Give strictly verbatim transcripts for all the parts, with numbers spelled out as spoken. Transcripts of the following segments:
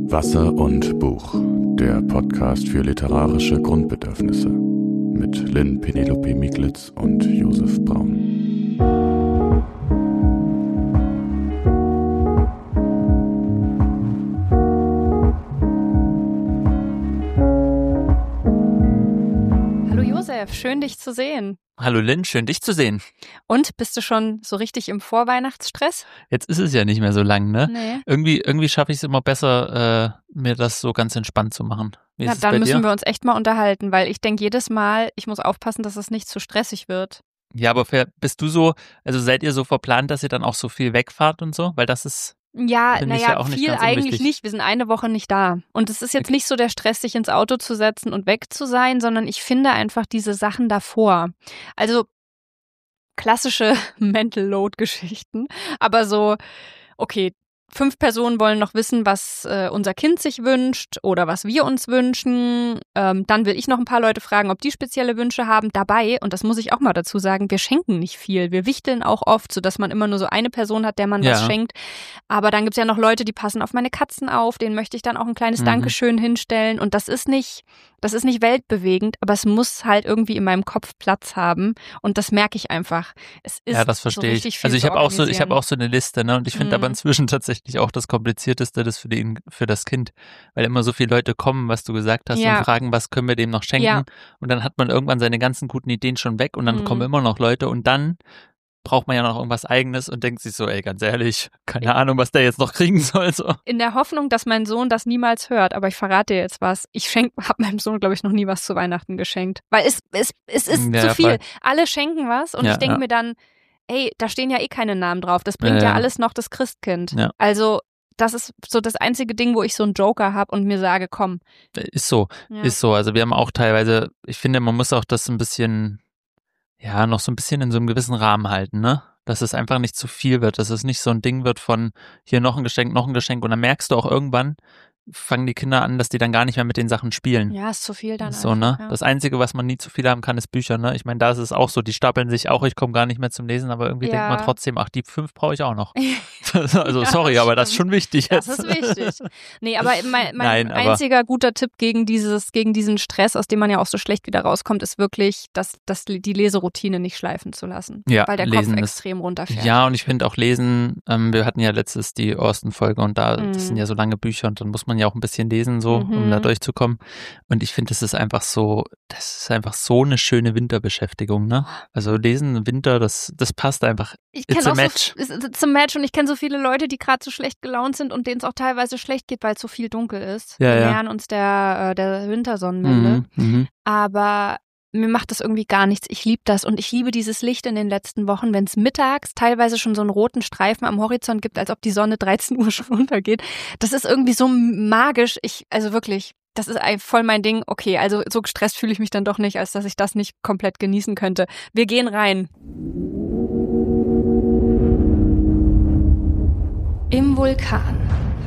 Wasser und Buch, der Podcast für literarische Grundbedürfnisse mit Lynn Penelope Miglitz und Josef Braun. Hallo Josef, schön dich zu sehen. Hallo Lynn, schön dich zu sehen. Und, bist du schon so richtig im Vorweihnachtsstress? Jetzt ist es ja nicht mehr so lang, ne? Nee. Irgendwie, irgendwie schaffe ich es immer besser, äh, mir das so ganz entspannt zu machen. Wie ist Na, es dann bei müssen dir? wir uns echt mal unterhalten, weil ich denke jedes Mal, ich muss aufpassen, dass es nicht zu stressig wird. Ja, aber wer- bist du so, also seid ihr so verplant, dass ihr dann auch so viel wegfahrt und so? Weil das ist, Ja, Finde ich naja, ja auch nicht viel ganz eigentlich unwichtig. nicht. Wir sind eine Woche nicht da. Und es ist jetzt nicht so der Stress, sich ins Auto zu setzen und weg zu sein, sondern ich finde einfach diese Sachen davor. Also klassische Mental Load-Geschichten, aber so, okay, fünf Personen wollen noch wissen, was äh, unser Kind sich wünscht oder was wir uns wünschen. Ähm, dann will ich noch ein paar Leute fragen, ob die spezielle Wünsche haben. Dabei, und das muss ich auch mal dazu sagen, wir schenken nicht viel. Wir wichteln auch oft, sodass man immer nur so eine Person hat, der man Ja. was schenkt. Aber dann gibt's ja noch Leute, die passen auf meine Katzen auf. Denen möchte ich dann auch ein kleines Mhm. Dankeschön hinstellen. Und das ist nicht, das ist nicht weltbewegend, aber es muss halt irgendwie in meinem Kopf Platz haben. Und das merke ich einfach. Es ist ja, das so verstehe richtig ich. viel Also ich zu habe auch so, ich habe organisieren. auch so eine Liste, ne? Und ich finde Mhm. aber inzwischen tatsächlich auch das Komplizierteste, das für den, für das Kind, weil immer so viele Leute kommen, was du gesagt hast, Ja. und fragen, was können wir dem noch schenken? Ja. Und dann hat man irgendwann seine ganzen guten Ideen schon weg und dann Mhm. kommen immer noch Leute und dann braucht man ja noch irgendwas Eigenes und denkt sich so, ey, ganz ehrlich, keine Ahnung, was der jetzt noch kriegen soll. So. In der Hoffnung, dass mein Sohn das niemals hört, aber ich verrate dir jetzt was. Ich schenk, habe meinem Sohn, glaube ich, noch nie was zu Weihnachten geschenkt. Weil es, es, es ist Ja, zu viel. voll. Alle schenken was und Ja, ich denke ja. mir dann, ey, da stehen ja eh keine Namen drauf. Das bringt Ja, ja ja. alles noch das Christkind. Ja. Also das ist so das einzige Ding, wo ich so einen Joker habe und mir sage, komm. Ist so, Ja. ist so. Also wir haben auch teilweise, ich finde, man muss auch das ein bisschen, ja, noch so ein bisschen in so einem gewissen Rahmen halten, ne? Dass es einfach nicht zu viel wird, dass es nicht so ein Ding wird von hier noch ein Geschenk, noch ein Geschenk und dann merkst du auch irgendwann, fangen die Kinder an, dass die dann gar nicht mehr mit den Sachen spielen. Ja, ist zu viel dann So, einfach. ne? Ja. Das Einzige, was man nie zu viel haben kann, ist Bücher, ne? Ich meine, da ist es auch so, die stapeln sich auch, ich komme gar nicht mehr zum Lesen, aber irgendwie denkt man Ja. trotzdem, ach, die fünf brauche ich auch noch. Also, Ja, sorry, das aber das ist stimmt. schon wichtig Das jetzt. ist wichtig. Nee, aber mein, mein Nein, aber- einziger guter Tipp gegen dieses, gegen diesen Stress, aus dem man ja auch so schlecht wieder rauskommt, ist wirklich, dass, dass die Leseroutine nicht schleifen zu lassen. Ja, weil der Lesen Kopf ist- extrem runterfährt. Ja, und ich finde auch Lesen, ähm, wir hatten ja letztes die Orsten-Folge und da, Mhm. das sind ja so lange Bücher und dann muss man ja auch ein bisschen lesen, so, Mhm. um da durchzukommen. Und ich finde, das ist einfach so, das ist einfach so eine schöne Winterbeschäftigung, ne? Also Lesen im Winter, das, das passt einfach. Ich It's kenne a auch match. so, it's, it's a match und ich kenne so viele Leute, die gerade so schlecht gelaunt sind und denen es auch teilweise schlecht geht, weil es so viel dunkel ist. Ja, Wir ja. nähern uns der, äh, der Wintersonnenwende. Mhm, mhm. Aber mir macht das irgendwie gar nichts. Ich liebe das und ich liebe dieses Licht in den letzten Wochen, wenn es mittags teilweise schon so einen roten Streifen am Horizont gibt, als ob die Sonne dreizehn Uhr schon untergeht. Das ist irgendwie so magisch. Ich, also wirklich, das ist ein- voll mein Ding. Okay, also so gestresst fühle ich mich dann doch nicht, als dass ich das nicht komplett genießen könnte. Wir gehen rein. Im Vulkan.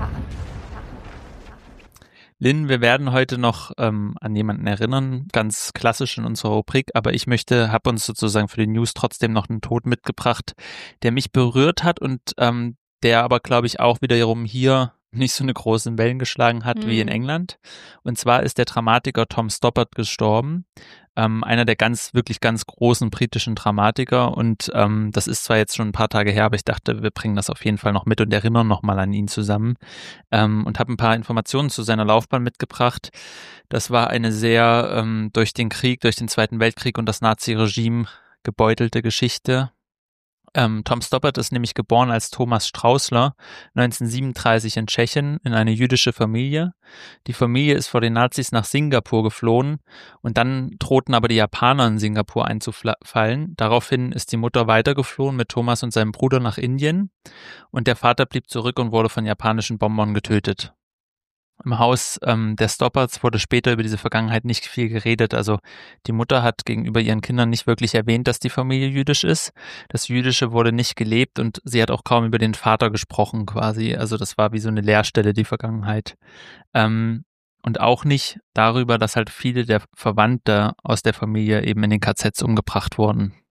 Lynn, wir werden heute noch ähm, an jemanden erinnern, ganz klassisch in unserer Rubrik, aber ich möchte, habe uns sozusagen für die News trotzdem noch einen Tod mitgebracht, der mich berührt hat und ähm, der aber, glaube ich, auch wiederum hier nicht so eine große Wellen geschlagen hat wie in Mhm. England. Und zwar ist der Dramatiker Tom Stoppard gestorben, ähm, einer der ganz, wirklich ganz großen britischen Dramatiker und ähm, das ist zwar jetzt schon ein paar Tage her, aber ich dachte, wir bringen das auf jeden Fall noch mit und erinnern nochmal an ihn zusammen ähm, und habe ein paar Informationen zu seiner Laufbahn mitgebracht. Das war eine sehr ähm, durch den Krieg, durch den Zweiten Weltkrieg und das Naziregime gebeutelte Geschichte. Ähm, Tom Stoppard ist nämlich geboren als Thomas Straußler neunzehnhundertsiebenunddreißig in Tschechien in eine jüdische Familie. Die Familie ist vor den Nazis nach Singapur geflohen und dann drohten aber die Japaner in Singapur einzufallen. Daraufhin ist die Mutter weitergeflohen mit Thomas und seinem Bruder nach Indien und der Vater blieb zurück und wurde von japanischen Bombern getötet. Im Haus ähm, der Stoppards wurde später über diese Vergangenheit nicht viel geredet. Also die Mutter hat gegenüber ihren Kindern nicht wirklich erwähnt, dass die Familie jüdisch ist. Das Jüdische wurde nicht gelebt und sie hat auch kaum über den Vater gesprochen quasi. Also das war wie so eine Leerstelle, die Vergangenheit. Ähm, und auch nicht darüber, dass halt viele der Verwandte aus der Familie eben in den K Zs umgebracht wurden.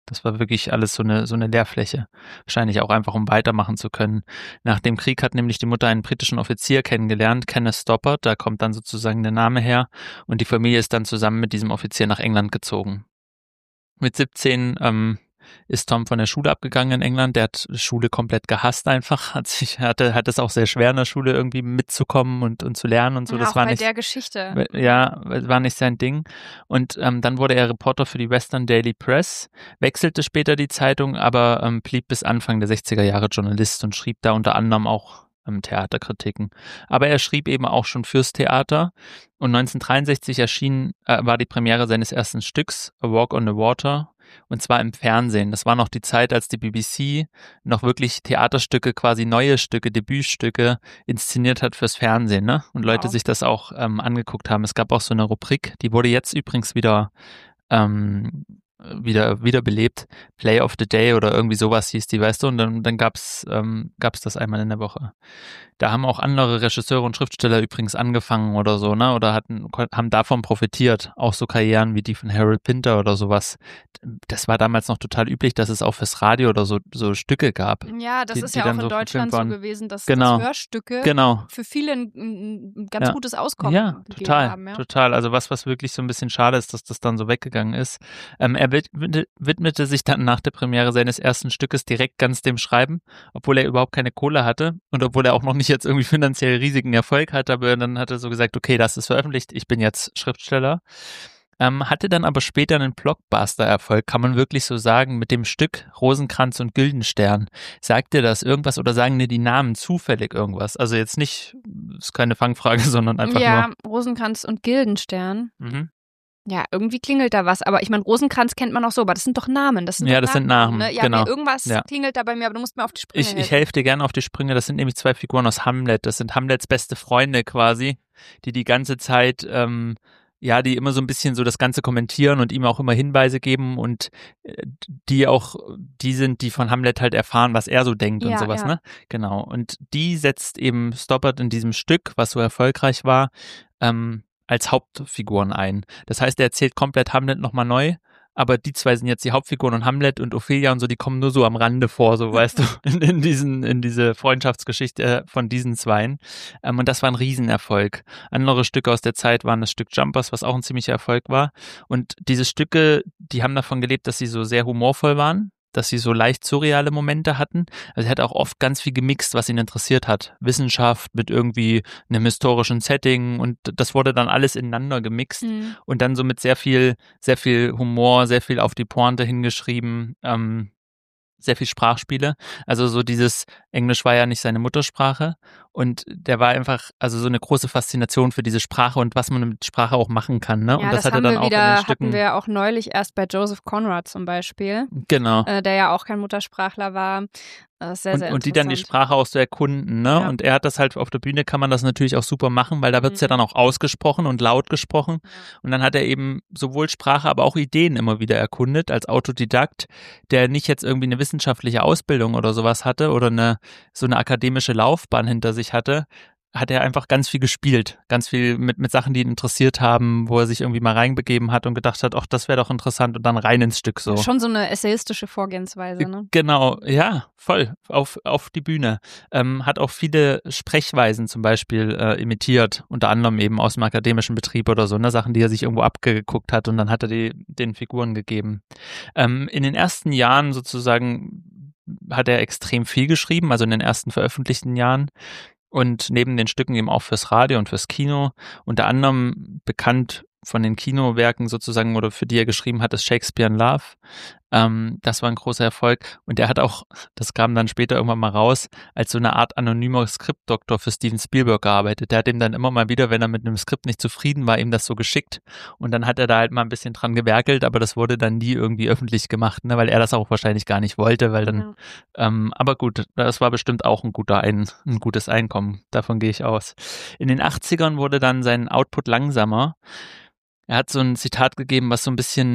Das war wirklich alles so eine, so eine Leerfläche. Wahrscheinlich auch einfach, um weitermachen zu können. Nach dem Krieg hat nämlich die Mutter einen britischen Offizier kennengelernt, Kenneth Stoppard, da kommt dann sozusagen der Name her. Und die Familie ist dann zusammen mit diesem Offizier nach England gezogen. Mit siebzehn ähm, ist Tom von der Schule abgegangen in England. Der hat Schule komplett gehasst einfach. Hat sich, hatte, hat es auch sehr schwer in der Schule irgendwie mitzukommen und, und zu lernen und so. Ja, das auch war bei nicht, der Geschichte. ja, war nicht sein Ding. Und ähm, dann wurde er Reporter für die Western Daily Press, wechselte später die Zeitung, aber ähm, blieb bis Anfang der sechziger Jahre Journalist und schrieb da unter anderem auch ähm, Theaterkritiken. Aber er schrieb eben auch schon fürs Theater. Und neunzehnhundertdreiundsechzig erschien, äh, war die Premiere seines ersten Stücks, A Walk on the Water. Und zwar im Fernsehen. Das war noch die Zeit, als die B B C noch wirklich Theaterstücke, quasi neue Stücke, Debütstücke inszeniert hat fürs Fernsehen, ne? Und Leute Wow. sich das auch ähm, angeguckt haben. Es gab auch so eine Rubrik, die wurde jetzt übrigens wieder ähm, wieder wiederbelebt. Play of the Day oder irgendwie sowas hieß die, weißt du? Und dann, dann gab's ähm, gab's das einmal in der Woche. Da haben auch andere Regisseure und Schriftsteller übrigens angefangen oder so, ne? Oder hatten, haben davon profitiert. Auch so Karrieren wie die von Harold Pinter oder sowas. Das war damals noch total üblich, dass es auch fürs Radio oder so, so Stücke gab. Ja, das die, ist die ja auch dann in so Deutschland verfilmt so waren. gewesen, dass, Genau. dass Hörstücke Genau. für viele ein, ein ganz Ja. gutes Auskommen Ja, gegeben total, haben. Ja, total. Also was, was wirklich so ein bisschen schade ist, dass das dann so weggegangen ist. Ähm, er widmete, widmete sich dann nach der Premiere seines ersten Stückes direkt ganz dem Schreiben, obwohl er überhaupt keine Kohle hatte und obwohl er auch noch nicht jetzt irgendwie finanziell riesigen Erfolg hatte, aber dann hat er so gesagt, okay, das ist veröffentlicht, ich bin jetzt Schriftsteller. Ähm, hatte dann aber später einen Blockbuster-Erfolg, kann man wirklich so sagen, mit dem Stück Rosenkranz und Guildenstern. Sagt dir das irgendwas oder sagen dir die Namen zufällig irgendwas? Also jetzt nicht, ist keine Fangfrage, sondern einfach ja nur. Rosenkranz und Guildenstern. Mhm. Ja, irgendwie klingelt da was. Aber ich meine, Rosenkranz kennt man auch so, aber das sind doch Namen. Das sind Ja, doch das sind Namen, Ne? Ja, genau. mir irgendwas Ja. klingelt da bei mir, aber du musst mir auf die Sprünge Ich, helfen. ich helfe dir gerne auf die Sprünge. Das sind nämlich zwei Figuren aus Hamlet. Das sind Hamlets beste Freunde quasi, die die ganze Zeit, ähm, ja, die immer so ein bisschen so das Ganze kommentieren und ihm auch immer Hinweise geben und äh, die auch, die sind, die von Hamlet halt erfahren, was er so denkt Ja, und sowas, ja. ne? Genau. Und die setzt eben Stoppard in diesem Stück, was so erfolgreich war, ähm, als Hauptfiguren ein. Das heißt, er erzählt komplett Hamlet nochmal neu, aber die zwei sind jetzt die Hauptfiguren und Hamlet und Ophelia und so, die kommen nur so am Rande vor, so weißt du, in, in diesen, in diese Freundschaftsgeschichte von diesen Zweien. Ähm, und das war ein Riesenerfolg. Andere Stücke aus der Zeit waren das Stück Jumpers, was auch ein ziemlicher Erfolg war. Und diese Stücke, die haben davon gelebt, dass sie so sehr humorvoll waren, dass sie so leicht surreale Momente hatten. Also er hat auch oft ganz viel gemixt, was ihn interessiert hat. Wissenschaft mit irgendwie einem historischen Setting und das wurde dann alles ineinander gemixt Mhm. und dann so mit sehr viel, sehr viel Humor, sehr viel auf die Pointe hingeschrieben, ähm, sehr viel Sprachspiele. Also so dieses Englisch war ja nicht seine Muttersprache und der war einfach, also so eine große Faszination für diese Sprache und was man mit Sprache auch machen kann, ne? Ja, und das, das hat er haben dann wir auch wieder, in den Stücken. hatten wir auch neulich erst bei Joseph Conrad zum Beispiel, Genau. äh, der ja auch kein Muttersprachler war. Das ist sehr, Und, sehr und die dann die interessant. Sprache auch so erkunden, ne? Ja. Und er hat das halt auf der Bühne, kann man das natürlich auch super machen, weil da wird's ja Mhm. dann auch ausgesprochen und laut gesprochen. Ja. Und dann hat er eben sowohl Sprache, aber auch Ideen immer wieder erkundet als Autodidakt, der nicht jetzt irgendwie eine wissenschaftliche Ausbildung oder sowas hatte oder eine so eine akademische Laufbahn hinter sich hatte, hat er einfach ganz viel gespielt, ganz viel mit, mit Sachen, die ihn interessiert haben, wo er sich irgendwie mal reinbegeben hat und gedacht hat, ach, das wäre doch interessant und dann rein ins Stück so. Schon so eine essayistische Vorgehensweise, ne? Genau, ja, voll, auf, auf die Bühne. Ähm, hat auch viele Sprechweisen zum Beispiel äh, imitiert, unter anderem eben aus dem akademischen Betrieb oder so, ne, Sachen, die er sich irgendwo abgeguckt hat und dann hat er die den Figuren gegeben. Ähm, in den ersten Jahren sozusagen hat er extrem viel geschrieben, also in den ersten veröffentlichten Jahren. Und neben den Stücken eben auch fürs Radio und fürs Kino, unter anderem bekannt von den Kinowerken sozusagen oder für die er geschrieben hat, ist Shakespeare in Love. Ähm, das war ein großer Erfolg. Und er hat auch, das kam dann später irgendwann mal raus, als so eine Art anonymer Skriptdoktor für Steven Spielberg gearbeitet. Der hat ihm dann immer mal wieder, wenn er mit einem Skript nicht zufrieden war, ihm das so geschickt. Und dann hat er da halt mal ein bisschen dran gewerkelt, aber das wurde dann nie irgendwie öffentlich gemacht, ne, weil er das auch wahrscheinlich gar nicht wollte, weil dann, Ja. ähm, aber gut, das war bestimmt auch ein guter ein, ein gutes Einkommen. Davon gehe ich aus. In den achtzigern wurde dann sein Output langsamer. Er hat so ein Zitat gegeben, was so ein bisschen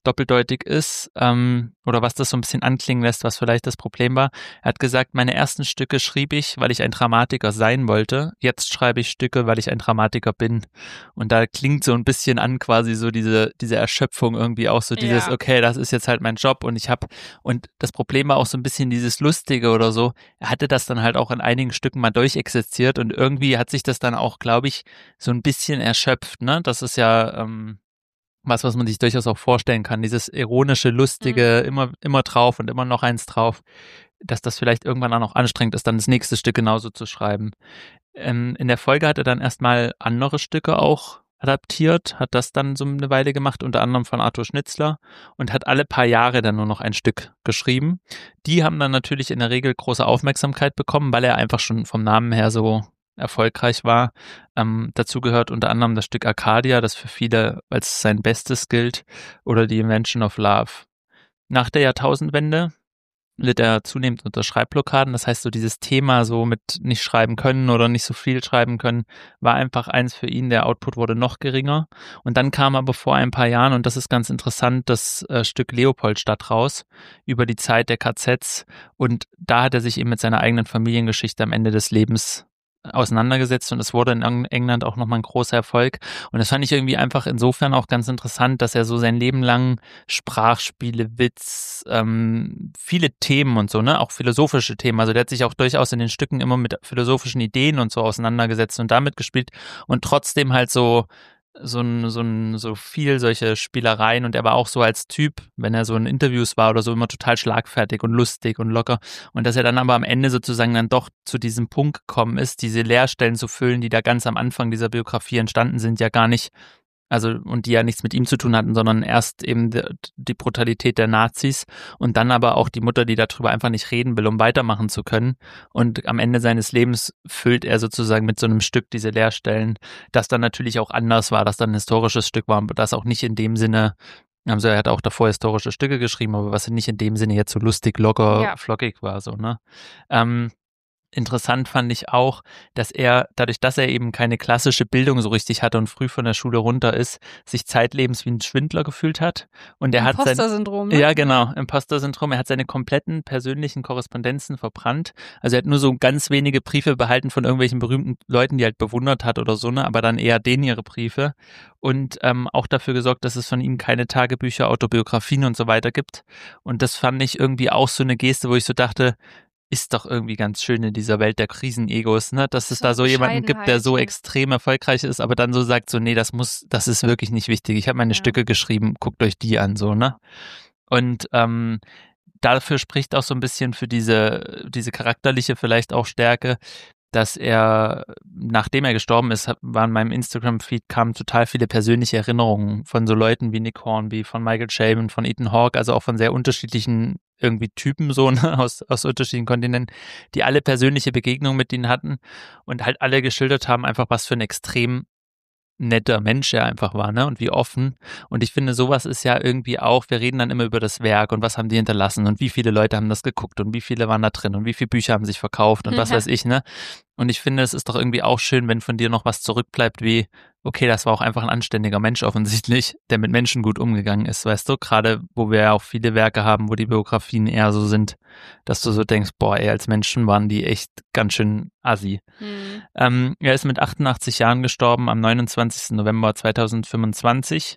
doppeldeutig ist ähm, oder was das so ein bisschen anklingen lässt, was vielleicht das Problem war. Er hat gesagt, meine ersten Stücke schrieb ich, weil ich ein Dramatiker sein wollte. Jetzt schreibe ich Stücke, weil ich ein Dramatiker bin. Und da klingt so ein bisschen an quasi so diese diese Erschöpfung irgendwie auch so dieses, Ja. okay, das ist jetzt halt mein Job und ich habe, und das Problem war auch so ein bisschen dieses Lustige oder so. Er hatte das dann halt auch in einigen Stücken mal durchexerziert und irgendwie hat sich das dann auch, glaube ich, so ein bisschen erschöpft, ne? Das ist ja ähm, was, was man sich durchaus auch vorstellen kann, dieses ironische, lustige, mhm. immer, immer drauf und immer noch eins drauf, dass das vielleicht irgendwann auch noch anstrengend ist, dann das nächste Stück genauso zu schreiben. Ähm, in der Folge hat er dann erstmal andere Stücke auch adaptiert, hat das dann so eine Weile gemacht, unter anderem von Arthur Schnitzler, und hat alle paar Jahre dann nur noch ein Stück geschrieben. Die haben dann natürlich in der Regel große Aufmerksamkeit bekommen, weil er einfach schon vom Namen her so erfolgreich war. Ähm, dazu gehört unter anderem das Stück Arcadia, das für viele als sein Bestes gilt, oder die Invention of Love. Nach der Jahrtausendwende litt er zunehmend unter Schreibblockaden. Das heißt, so dieses Thema so mit nicht schreiben können oder nicht so viel schreiben können, war einfach eins für ihn. Der Output wurde noch geringer. Und dann kam aber vor ein paar Jahren, und das ist ganz interessant, das äh, Stück Leopoldstadt raus, über die Zeit der K Zs. Und da hat er sich eben mit seiner eigenen Familiengeschichte am Ende des Lebens auseinandergesetzt und es wurde in England auch nochmal ein großer Erfolg. Und das fand ich irgendwie einfach insofern auch ganz interessant, dass er so sein Leben lang Sprachspiele, Witz, ähm, viele Themen und so, ne, auch philosophische Themen. Also der hat sich auch durchaus in den Stücken immer mit philosophischen Ideen und so auseinandergesetzt und damit gespielt und trotzdem halt so so ein, so ein, so viel solche Spielereien, und er war auch so als Typ, wenn er so in Interviews war oder so, immer total schlagfertig und lustig und locker, und dass er dann aber am Ende sozusagen dann doch zu diesem Punkt gekommen ist, diese Leerstellen zu füllen, die da ganz am Anfang dieser Biografie entstanden sind, ja gar nicht, also, und die ja nichts mit ihm zu tun hatten, sondern erst eben die, die Brutalität der Nazis und dann aber auch die Mutter, die darüber einfach nicht reden will, um weitermachen zu können. Und am Ende seines Lebens füllt er sozusagen mit so einem Stück diese Leerstellen, das dann natürlich auch anders war, das dann ein historisches Stück war und das auch nicht in dem Sinne, also er hat auch davor historische Stücke geschrieben, aber was nicht in dem Sinne jetzt so lustig, locker, ja. flockig war, so, ne? Ähm, Interessant fand ich auch, dass er, dadurch, dass er eben keine klassische Bildung so richtig hatte und früh von der Schule runter ist, sich zeitlebens wie ein Schwindler gefühlt hat. Und er hat sein Imposter-Syndrom, ne? Ja, genau, Imposter-Syndrom. Er hat seine kompletten persönlichen Korrespondenzen verbrannt. Also er hat nur so ganz wenige Briefe behalten von irgendwelchen berühmten Leuten, die er halt bewundert hat oder so, ne, aber dann eher denen ihre Briefe. Und ähm, auch dafür gesorgt, dass es von ihm keine Tagebücher, Autobiografien und so weiter gibt. Und das fand ich irgendwie auch so eine Geste, wo ich so dachte, ist doch irgendwie ganz schön in dieser Welt der Krisenegos, ne, dass es so da so jemanden gibt, der so extrem erfolgreich ist, aber dann so sagt so, nee, das muss, das ist wirklich nicht wichtig. Ich habe meine ja. Stücke geschrieben, guckt euch die an, so, ne? Und ähm, dafür spricht auch so ein bisschen für diese, diese charakterliche vielleicht auch Stärke, dass er, nachdem er gestorben ist, war in meinem Instagram-Feed kamen total viele persönliche Erinnerungen von so Leuten wie Nick Hornby, von Michael Chabon, von Ethan Hawke, also auch von sehr unterschiedlichen irgendwie Typen so, ne, aus, aus unterschiedlichen Kontinenten, die alle persönliche Begegnungen mit ihnen hatten und halt alle geschildert haben, einfach was für ein extrem netter Mensch er einfach war, ne, und wie offen. Und ich finde, sowas ist ja irgendwie auch, wir reden dann immer über das Werk und was haben die hinterlassen und wie viele Leute haben das geguckt und wie viele waren da drin und wie viele Bücher haben sich verkauft und was weiß ich, ne. Und ich finde, es ist doch irgendwie auch schön, wenn von dir noch was zurückbleibt wie, okay, das war auch einfach ein anständiger Mensch offensichtlich, der mit Menschen gut umgegangen ist, weißt du, gerade wo wir ja auch viele Werke haben, wo die Biografien eher so sind, dass du so denkst, boah, ey, als Menschen waren die echt ganz schön assi. Mhm. Ähm, er ist mit achtundachtzig Jahren gestorben am neunundzwanzigsten November zweitausendfünfundzwanzig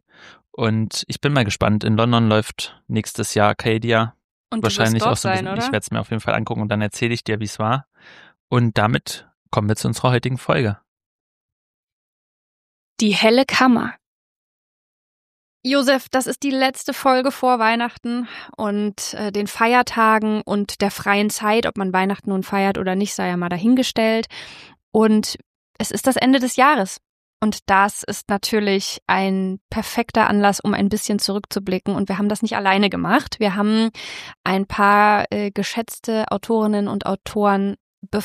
und ich bin mal gespannt, in London läuft nächstes Jahr Arcadia. Und wahrscheinlich auch so ein bisschen, sein, ich werde es mir auf jeden Fall angucken und dann erzähle ich dir, wie es war. Und damit kommen wir zu unserer heutigen Folge. Die helle Kammer. Josef, das ist die letzte Folge vor Weihnachten und äh, den Feiertagen und der freien Zeit. Ob man Weihnachten nun feiert oder nicht, sei ja mal dahingestellt. Und es ist das Ende des Jahres. Und das ist natürlich ein perfekter Anlass, um ein bisschen zurückzublicken. Und wir haben das nicht alleine gemacht. Wir haben ein paar äh, geschätzte Autorinnen und Autoren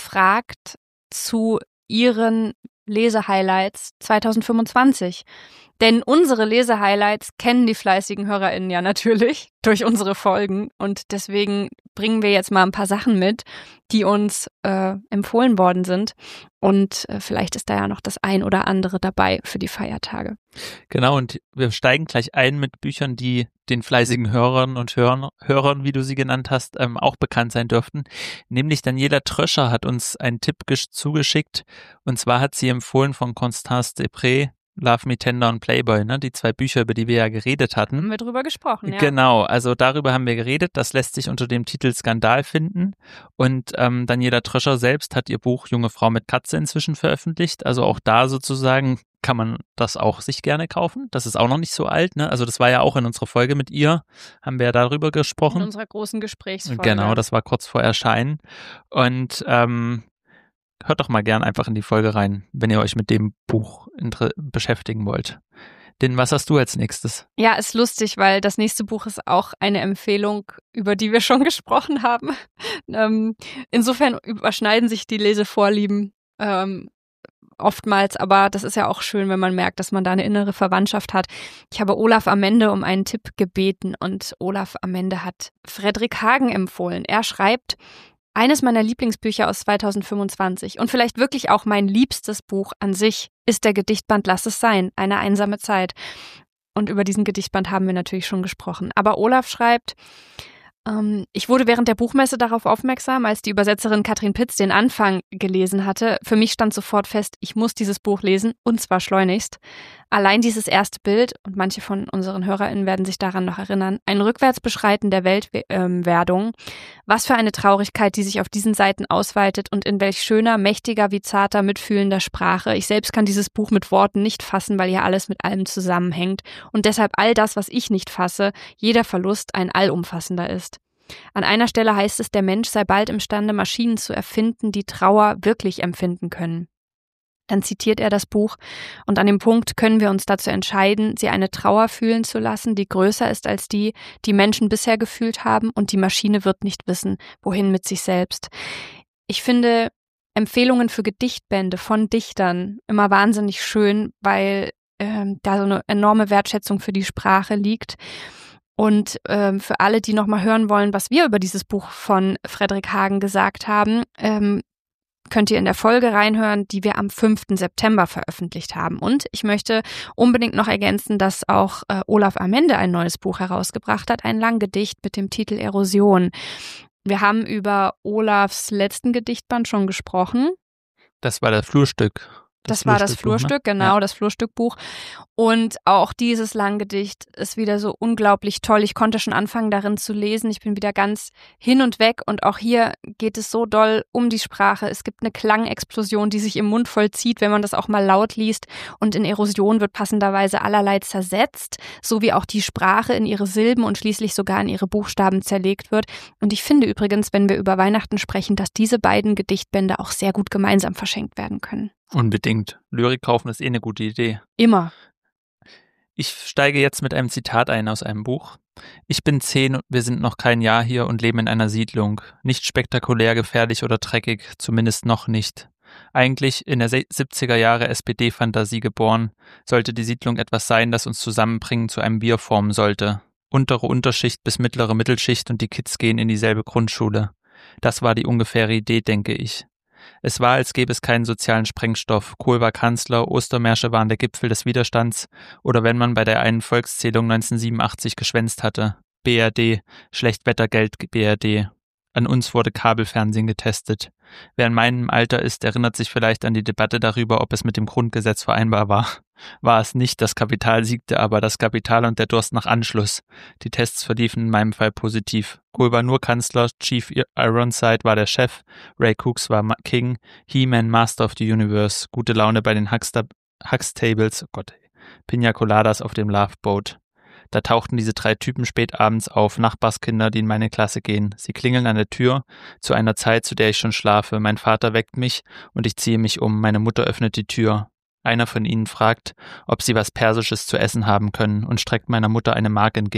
befragt zu ihren Lesehighlights zweitausendfünfundzwanzig. Denn unsere Lesehighlights kennen die fleißigen HörerInnen ja natürlich durch unsere Folgen. Und deswegen bringen wir jetzt mal ein paar Sachen mit, die uns äh, empfohlen worden sind. Und äh, vielleicht ist da ja noch das ein oder andere dabei für die Feiertage. Genau, und wir steigen gleich ein mit Büchern, die den fleißigen Hörern und Hörern, Hörern, wie du sie genannt hast, ähm, auch bekannt sein dürften. Nämlich Daniela Tröscher hat uns einen Tipp gesch- zugeschickt. Und zwar hat sie empfohlen von Constance Depré, Love Me Tender und Playboy, ne? Die zwei Bücher, über die wir ja geredet hatten. Haben wir drüber gesprochen, ja. Genau, also darüber haben wir geredet. Das lässt sich unter dem Titel Skandal finden. Und ähm, Daniela Tröscher selbst hat ihr Buch Junge Frau mit Katze inzwischen veröffentlicht. Also auch da sozusagen kann man das auch sich gerne kaufen. Das ist auch noch nicht so alt, ne? Also das war ja auch in unserer Folge mit ihr, haben wir ja darüber gesprochen. In unserer großen Gesprächsfolge. Genau, das war kurz vor Erscheinen. Und ähm, hört doch mal gern einfach in die Folge rein, wenn ihr euch mit dem Buch inter- beschäftigen wollt. Denn was hast du als nächstes? Ja, ist lustig, weil das nächste Buch ist auch eine Empfehlung, über die wir schon gesprochen haben. ähm, insofern überschneiden sich die Lesevorlieben ähm, oftmals, aber das ist ja auch schön, wenn man merkt, dass man da eine innere Verwandtschaft hat. Ich habe Olaf Amende um einen Tipp gebeten und Olaf Amende hat Fredrik Hagen empfohlen. Er schreibt: Eines meiner Lieblingsbücher aus zweitausendfünfundzwanzig und vielleicht wirklich auch mein liebstes Buch an sich ist der Gedichtband Lass es sein, eine einsame Zeit. Und über diesen Gedichtband haben wir natürlich schon gesprochen. Aber Olaf schreibt: ähm, Ich wurde während der Buchmesse darauf aufmerksam, als die Übersetzerin Katrin Pitz den Anfang gelesen hatte. Für mich stand sofort fest, ich muss dieses Buch lesen, und zwar schleunigst. Allein dieses erste Bild, und manche von unseren HörerInnen werden sich daran noch erinnern, ein Rückwärtsbeschreiten der Weltwerdung. Was für eine Traurigkeit, die sich auf diesen Seiten ausweitet und in welch schöner, mächtiger wie zarter, mitfühlender Sprache. Ich selbst kann dieses Buch mit Worten nicht fassen, weil hier alles mit allem zusammenhängt und deshalb all das, was ich nicht fasse, jeder Verlust ein allumfassender ist. An einer Stelle heißt es, der Mensch sei bald imstande, Maschinen zu erfinden, die Trauer wirklich empfinden können. Dann zitiert er das Buch und an dem Punkt können wir uns dazu entscheiden, sie eine Trauer fühlen zu lassen, die größer ist als die, die Menschen bisher gefühlt haben, und die Maschine wird nicht wissen, wohin mit sich selbst. Ich finde Empfehlungen für Gedichtbände von Dichtern immer wahnsinnig schön, weil äh, da so eine enorme Wertschätzung für die Sprache liegt. Und ähm, für alle, die nochmal hören wollen, was wir über dieses Buch von Fredrik Hagen gesagt haben, ähm, könnt ihr in der Folge reinhören, die wir am fünften September veröffentlicht haben. Und ich möchte unbedingt noch ergänzen, dass auch äh, Olaf Amende ein neues Buch herausgebracht hat, ein Langgedicht mit dem Titel Erosion. Wir haben über Olafs letzten Gedichtband schon gesprochen. Das war das Flurstück. Das, das war das Flurstück, ne? Genau, ja. Das Flurstückbuch. Und auch dieses Langgedicht ist wieder so unglaublich toll. Ich konnte schon anfangen, darin zu lesen. Ich bin wieder ganz hin und weg. Und auch hier geht es so doll um die Sprache. Es gibt eine Klangexplosion, die sich im Mund vollzieht, wenn man das auch mal laut liest. Und in Erosion wird passenderweise allerlei zersetzt, so wie auch die Sprache in ihre Silben und schließlich sogar in ihre Buchstaben zerlegt wird. Und ich finde übrigens, wenn wir über Weihnachten sprechen, dass diese beiden Gedichtbände auch sehr gut gemeinsam verschenkt werden können. Unbedingt. Lyrik kaufen ist eh eine gute Idee. Immer. Ich steige jetzt mit einem Zitat ein aus einem Buch. Ich bin zehn und wir sind noch kein Jahr hier und leben in einer Siedlung. Nicht spektakulär, gefährlich oder dreckig, zumindest noch nicht. Eigentlich in der siebziger Jahre S P D-Fantasie geboren, sollte die Siedlung etwas sein, das uns zusammenbringen zu einem Wir formen sollte. Untere Unterschicht bis mittlere Mittelschicht und die Kids gehen in dieselbe Grundschule. Das war die ungefähre Idee, denke ich. Es war, als gäbe es keinen sozialen Sprengstoff. Kohl war Kanzler, Ostermärsche waren der Gipfel des Widerstands oder wenn man bei der einen Volkszählung neunzehnhundertsiebenundachtzig geschwänzt hatte. B R D, Schlechtwettergeld B R D. An uns wurde Kabelfernsehen getestet. Wer in meinem Alter ist, erinnert sich vielleicht an die Debatte darüber, ob es mit dem Grundgesetz vereinbar war. War es nicht, das Kapital siegte, aber das Kapital und der Durst nach Anschluss. Die Tests verliefen in meinem Fall positiv. Kohl war nur Kanzler, Chief Ironside war der Chef, Ray Cooks war King, He-Man Master of the Universe, gute Laune bei den Hucksta- Huxtables, oh Gott, Pina Coladas auf dem Love Boat. Da tauchten diese drei Typen spät abends auf, Nachbarskinder, die in meine Klasse gehen. Sie klingeln an der Tür, zu einer Zeit, zu der ich schon schlafe. Mein Vater weckt mich und ich ziehe mich um. Meine Mutter öffnet die Tür. Einer von ihnen fragt, ob sie was Persisches zu essen haben können und streckt meiner Mutter eine Mark entgegen.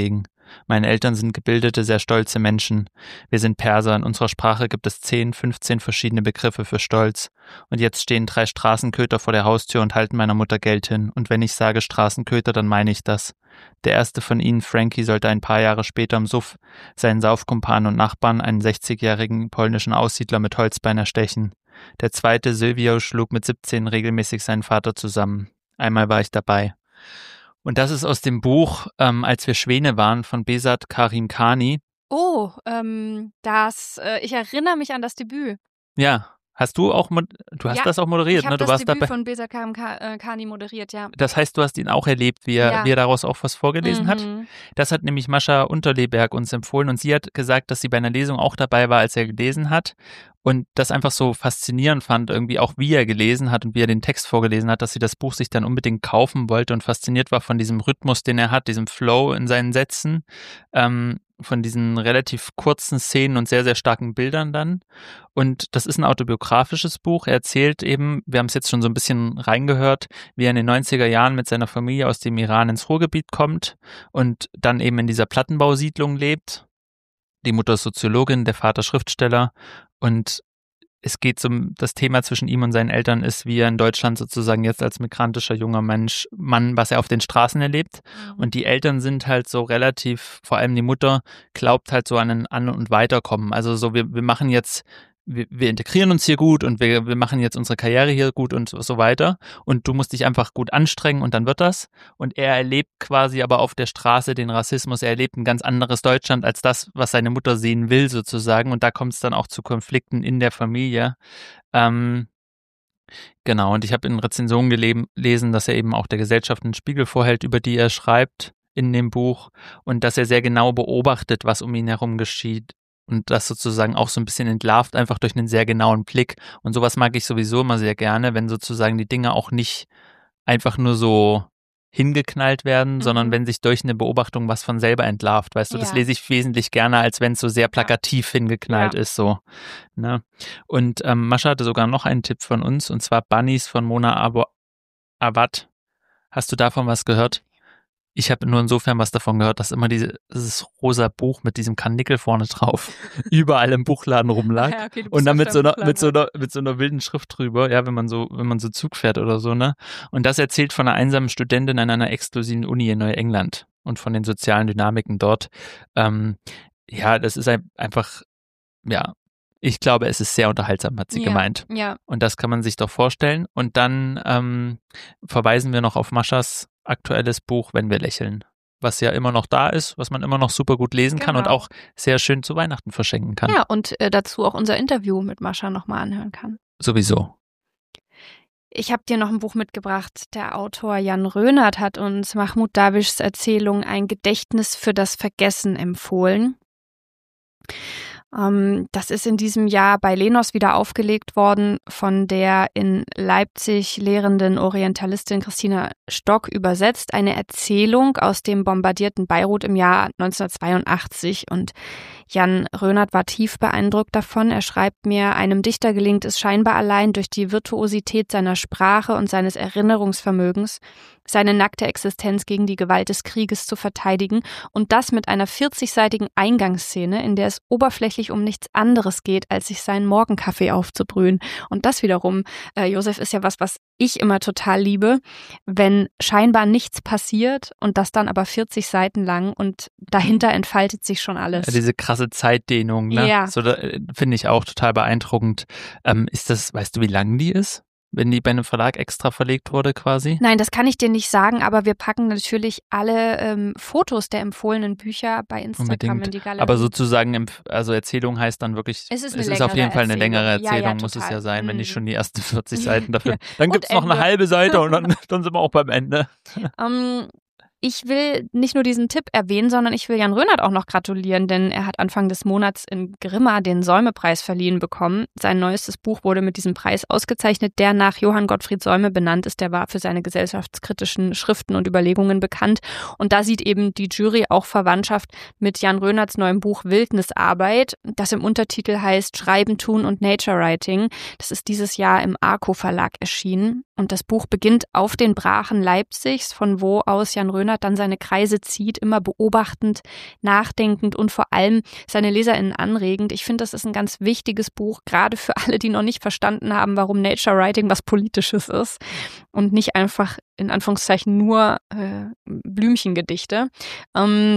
Meine Eltern sind gebildete, sehr stolze Menschen. Wir sind Perser. In unserer Sprache gibt es zehn, fünfzehn verschiedene Begriffe für Stolz. Und jetzt stehen drei Straßenköter vor der Haustür und halten meiner Mutter Geld hin. Und wenn ich sage Straßenköter, dann meine ich das. Der erste von ihnen, Frankie, sollte ein paar Jahre später im Suff seinen Saufkumpan und Nachbarn, einen sechzigjährigen polnischen Aussiedler mit Holzbein, erstechen. Der zweite, Silvio, schlug mit siebzehn regelmäßig seinen Vater zusammen. Einmal war ich dabei. Und das ist aus dem Buch ähm, Als wir Schwäne waren von Behzad Karimkhani. Oh, ähm, das, äh, ich erinnere mich an das Debüt. Ja, hast du auch, du hast ja, das auch moderiert, ich ne? Du das warst Debüt dabei. von Behzad Karimkhani moderiert, ja. Das heißt, du hast ihn auch erlebt, wie er, ja. wie er daraus auch was vorgelesen mhm. hat. Das hat nämlich Mascha Unterleberg uns empfohlen und sie hat gesagt, dass sie bei einer Lesung auch dabei war, als er gelesen hat und das einfach so faszinierend fand, irgendwie auch wie er gelesen hat und wie er den Text vorgelesen hat, dass sie das Buch sich dann unbedingt kaufen wollte und fasziniert war von diesem Rhythmus, den er hat, diesem Flow in seinen Sätzen, ähm, von diesen relativ kurzen Szenen und sehr, sehr starken Bildern dann. Und das ist ein autobiografisches Buch. Er erzählt eben, wir haben es jetzt schon so ein bisschen reingehört, wie er in den neunziger Jahren mit seiner Familie aus dem Iran ins Ruhrgebiet kommt und dann eben in dieser Plattenbausiedlung lebt. Die Mutter ist Soziologin, der Vater Schriftsteller und es geht um das Thema zwischen ihm und seinen Eltern ist, wie er in Deutschland sozusagen jetzt als migrantischer junger Mensch, Mann, was er auf den Straßen erlebt. Mhm. Und die Eltern sind halt so relativ, vor allem die Mutter, glaubt halt so an ein An- und Weiterkommen. Also so, wir, wir machen jetzt, wir, wir integrieren uns hier gut und wir, wir machen jetzt unsere Karriere hier gut und so weiter. Und du musst dich einfach gut anstrengen und dann wird das. Und er erlebt quasi aber auf der Straße den Rassismus. Er erlebt ein ganz anderes Deutschland als das, was seine Mutter sehen will sozusagen. Und da kommt es dann auch zu Konflikten in der Familie. Ähm, genau, und ich habe in Rezensionen gelesen, dass er eben auch der Gesellschaft einen Spiegel vorhält, über die er schreibt in dem Buch. Und dass er sehr genau beobachtet, was um ihn herum geschieht. Und das sozusagen auch so ein bisschen entlarvt, einfach durch einen sehr genauen Blick. Und sowas mag ich sowieso immer sehr gerne, wenn sozusagen die Dinge auch nicht einfach nur so hingeknallt werden, mhm. sondern wenn sich durch eine Beobachtung was von selber entlarvt. Weißt du, ja. Das lese ich wesentlich gerne, als wenn es so sehr plakativ ja. hingeknallt ja. ist. So. Ne? Und ähm, Mascha hatte sogar noch einen Tipp von uns, und zwar Bunnies von Mona Awad. Hast du davon was gehört? Ich habe nur insofern was davon gehört, dass immer diese, dieses rosa Buch mit diesem Karnickel vorne drauf überall im Buchladen rumlag. Ja, okay, und dann mit so einer, mit so einer, mit so einer wilden Schrift drüber, ja, wenn man so, wenn man so Zug fährt oder so, ne? Und das erzählt von einer einsamen Studentin an einer exklusiven Uni in Neuengland und von den sozialen Dynamiken dort. Ähm, ja, das ist einfach, ja, ich glaube, es ist sehr unterhaltsam, hat sie ja, gemeint. Ja. Und das kann man sich doch vorstellen. Und dann ähm, verweisen wir noch auf Maschas aktuelles Buch Wenn wir lächeln, was ja immer noch da ist, was man immer noch super gut lesen genau. kann und auch sehr schön zu Weihnachten verschenken kann. Ja, und äh, dazu auch unser Interview mit Mascha nochmal anhören kann. Sowieso. Ich habe dir noch ein Buch mitgebracht. Der Autor Jan Rönert hat uns Mahmoud Darwischs Erzählung Ein Gedächtnis für das Vergessen empfohlen. Das ist in diesem Jahr bei Lenos wieder aufgelegt worden von der in Leipzig lehrenden Orientalistin Christina Stock übersetzt. Eine Erzählung aus dem bombardierten Beirut im Jahr neunzehnhundertzweiundachtzig. Und Jan Rönert war tief beeindruckt davon. Er schreibt mir, einem Dichter gelingt es scheinbar allein durch die Virtuosität seiner Sprache und seines Erinnerungsvermögens, seine nackte Existenz gegen die Gewalt des Krieges zu verteidigen und das mit einer vierzigseitigen Eingangsszene, in der es oberflächlich um nichts anderes geht, als sich seinen Morgenkaffee aufzubrühen. Und das wiederum, äh, Josef, ist ja was, was ich immer total liebe, wenn scheinbar nichts passiert und das dann aber vierzig Seiten lang und dahinter entfaltet sich schon alles. Ja, diese krasse Zeitdehnung, ne? Ja. So, finde ich auch total beeindruckend. Ähm, ist das, weißt du, wie lang die ist? Wenn die bei einem Verlag extra verlegt wurde quasi? Nein, das kann ich dir nicht sagen, aber wir packen natürlich alle ähm, Fotos der empfohlenen Bücher bei Instagram Unbedingt. in die Galerie. Aber sozusagen, also Erzählung heißt dann wirklich, es ist, es ist auf jeden Fall eine Erzählung. längere Erzählung, ja, ja, muss es ja sein, mhm. wenn nicht schon die ersten vierzig Seiten dafür. ja. Dann gibt es noch eine halbe Seite und dann, dann sind wir auch beim Ende. Um, Ich will nicht nur diesen Tipp erwähnen, sondern ich will Jan Rönert auch noch gratulieren, denn er hat Anfang des Monats in Grimma den Säume-Preis verliehen bekommen. Sein neuestes Buch wurde mit diesem Preis ausgezeichnet, der nach Johann Gottfried Säume benannt ist. Der war für seine gesellschaftskritischen Schriften und Überlegungen bekannt. Und da sieht eben die Jury auch Verwandtschaft mit Jan Rönerts neuem Buch Wildnisarbeit, das im Untertitel heißt Schreiben, Tun und Nature Writing. Das ist dieses Jahr im Arco Verlag erschienen. Und das Buch beginnt auf den Brachen Leipzigs, von wo aus Jan Rönert dann seine Kreise zieht, immer beobachtend, nachdenkend und vor allem seine LeserInnen anregend. Ich finde, das ist ein ganz wichtiges Buch, gerade für alle, die noch nicht verstanden haben, warum Nature Writing was Politisches ist und nicht einfach in Anführungszeichen nur äh, Blümchengedichte. Ähm,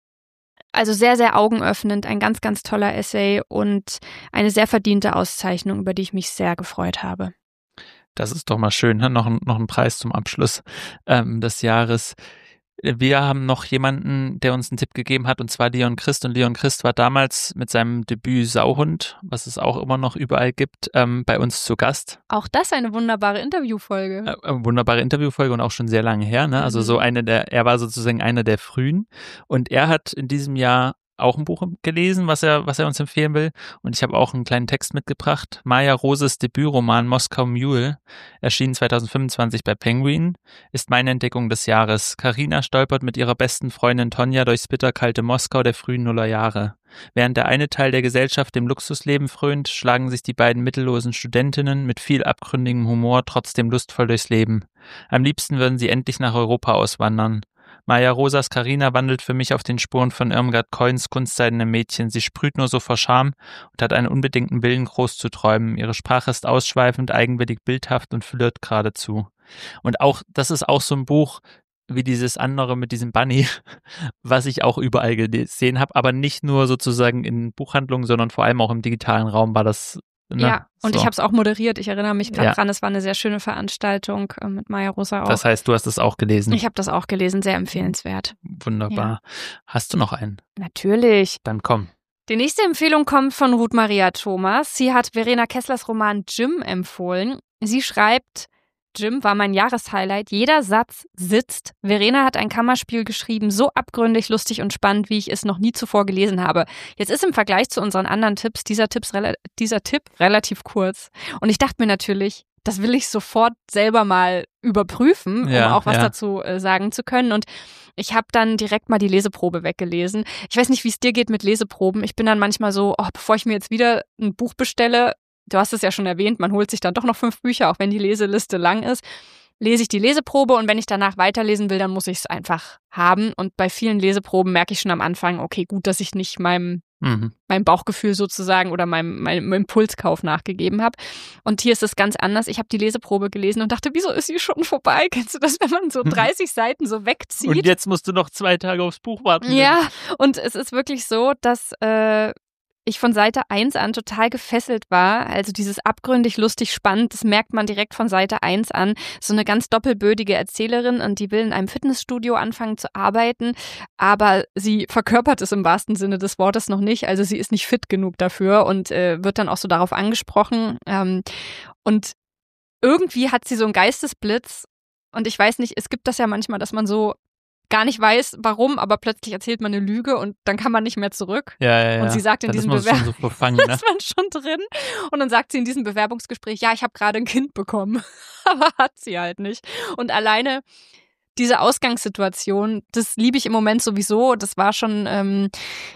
Also sehr, sehr augenöffnend, ein ganz, ganz toller Essay und eine sehr verdiente Auszeichnung, über die ich mich sehr gefreut habe. Das ist doch mal schön, ne? noch, noch ein Preis zum Abschluss ähm, des Jahres. Wir haben noch jemanden, der uns einen Tipp gegeben hat, und zwar Leon Christ. Und Leon Christ war damals mit seinem Debüt Sauhund, was es auch immer noch überall gibt, ähm, bei uns zu Gast. Auch das eine wunderbare Interviewfolge. Äh, äh, wunderbare Interviewfolge und auch schon sehr lange her. Ne? Also so eine der, er war sozusagen einer der frühen. Und er hat in diesem Jahr auch ein Buch gelesen, was er, was er uns empfehlen will. Und ich habe auch einen kleinen Text mitgebracht. Maya Roses Debütroman Moskau Mule, erschienen zwanzig fünfundzwanzig bei Penguin, ist meine Entdeckung des Jahres. Carina stolpert mit ihrer besten Freundin Tonja durchs bitterkalte Moskau der frühen Nullerjahre. Während der eine Teil der Gesellschaft dem Luxusleben frönt, schlagen sich die beiden mittellosen Studentinnen mit viel abgründigem Humor trotzdem lustvoll durchs Leben. Am liebsten würden sie endlich nach Europa auswandern. Maya Rosas Carina wandelt für mich auf den Spuren von Irmgard Coins kunstseidene Mädchen. Sie sprüht nur so vor Charme und hat einen unbedingten Willen, groß zu träumen. Ihre Sprache ist ausschweifend, eigenwillig, bildhaft und flirt geradezu. Und auch, das ist auch so ein Buch wie dieses andere mit diesem Bunny, was ich auch überall gesehen habe, aber nicht nur sozusagen in Buchhandlungen, sondern vor allem auch im digitalen Raum war das. Ne? Ja, und so. Ich habe es auch moderiert. Ich erinnere mich gerade Ja. dran, es war eine sehr schöne Veranstaltung äh, mit Maya Rosa auch. Das heißt, du hast es auch gelesen. Ich habe das auch gelesen, sehr empfehlenswert. Wunderbar. Hast du noch einen? Natürlich. Dann komm. Die nächste Empfehlung kommt von Ruth Maria Thomas. Sie hat Verena Kesslers Roman Jim empfohlen. Sie schreibt: Jim war mein Jahreshighlight. Jeder Satz sitzt. Verena hat ein Kammerspiel geschrieben, so abgründig, lustig und spannend, wie ich es noch nie zuvor gelesen habe. Jetzt ist im Vergleich zu unseren anderen Tipps dieser, Tipps, dieser Tipp relativ kurz. Und ich dachte mir natürlich, das will ich sofort selber mal überprüfen, ja, um auch was ja. dazu äh, sagen zu können. Und ich habe dann direkt mal die Leseprobe weggelesen. Ich weiß nicht, wie es dir geht mit Leseproben. Ich bin dann manchmal so, oh, bevor ich mir jetzt wieder ein Buch bestelle, du hast es ja schon erwähnt, man holt sich dann doch noch fünf Bücher, auch wenn die Leseliste lang ist, lese ich die Leseprobe und wenn ich danach weiterlesen will, dann muss ich es einfach haben. Und bei vielen Leseproben merke ich schon am Anfang, okay, gut, dass ich nicht meinem, Mhm. meinem Bauchgefühl sozusagen oder meinem, meinem Impulskauf nachgegeben habe. Und hier ist es ganz anders. Ich habe die Leseprobe gelesen und dachte, wieso ist sie schon vorbei? Kennst du das, wenn man so dreißig Seiten so wegzieht? Und jetzt musst du noch zwei Tage aufs Buch warten. Ja, und es ist wirklich so, dass äh, ich von Seite eins an total gefesselt war. Also dieses abgründig, lustig, spannend, das merkt man direkt von Seite eins an. So eine ganz doppelbödige Erzählerin und die will in einem Fitnessstudio anfangen zu arbeiten, aber sie verkörpert es im wahrsten Sinne des Wortes noch nicht. Also sie ist nicht fit genug dafür und äh, wird dann auch so darauf angesprochen. Ähm, und irgendwie hat sie so einen Geistesblitz und ich weiß nicht, es gibt das ja manchmal, dass man so gar nicht weiß, warum, aber plötzlich erzählt man eine Lüge und dann kann man nicht mehr zurück. Ja, ja, ja. Und sie sagt in dann diesem ist man schon so Bewerbung, verfangen, ne? das war schon drin. Und dann sagt sie in diesem Bewerbungsgespräch, ja, ich habe gerade ein Kind bekommen. Aber hat sie halt nicht. Und alleine diese Ausgangssituation, das liebe ich im Moment sowieso. Das war schon ähm,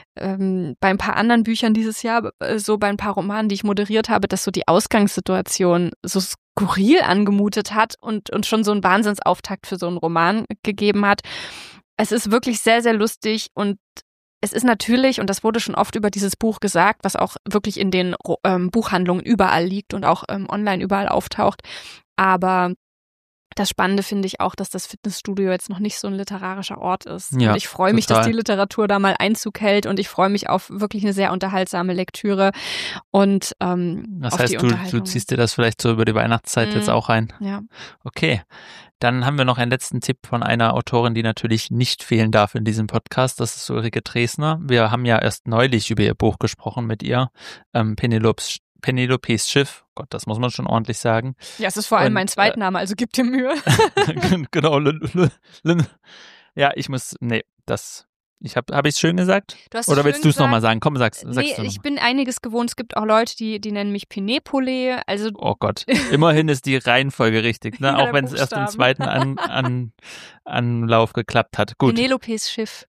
ähm, bei ein paar anderen Büchern dieses Jahr, äh, so bei ein paar Romanen, die ich moderiert habe, dass so die Ausgangssituation so skurril angemutet hat und, und schon so einen Wahnsinnsauftakt für so einen Roman gegeben hat. Es ist wirklich sehr, sehr lustig und es ist natürlich, und das wurde schon oft über dieses Buch gesagt, was auch wirklich in den ähm, Buchhandlungen überall liegt und auch ähm, online überall auftaucht, aber das Spannende finde ich auch, dass das Fitnessstudio jetzt noch nicht so ein literarischer Ort ist. Ja, und ich freue mich, total. dass die Literatur da mal Einzug hält und ich freue mich auf wirklich eine sehr unterhaltsame Lektüre und ähm, Das auf heißt, die du, Unterhaltung. du ziehst dir das vielleicht so über die Weihnachtszeit Mhm. jetzt auch rein. Ja. Okay. Dann haben wir noch einen letzten Tipp von einer Autorin, die natürlich nicht fehlen darf in diesem Podcast. Das ist Ulrike Dresner. Wir haben ja erst neulich über ihr Buch gesprochen mit ihr. Ähm, Penelopes, Penelopes Schiff. Gott, das muss man schon ordentlich sagen. Ja, es ist vor allem Und, mein Zweitname, also gib dir Mühe. Genau. L- L- L- Ja, ich muss, nee, das, ich habe, habe ich es schön gesagt? Du hast es Oder schön willst du es gesagt. nochmal sagen? Komm, sag's, sag's Nee, du ich noch. bin einiges gewohnt. Es gibt auch Leute, die, die nennen mich Pinepole. Also Oh Gott, immerhin ist die Reihenfolge richtig, ne? Ja, Auch der wenn es erst im Buchstaben. zweiten an, an, Anlauf geklappt hat. Gut. Penelopes Schiff.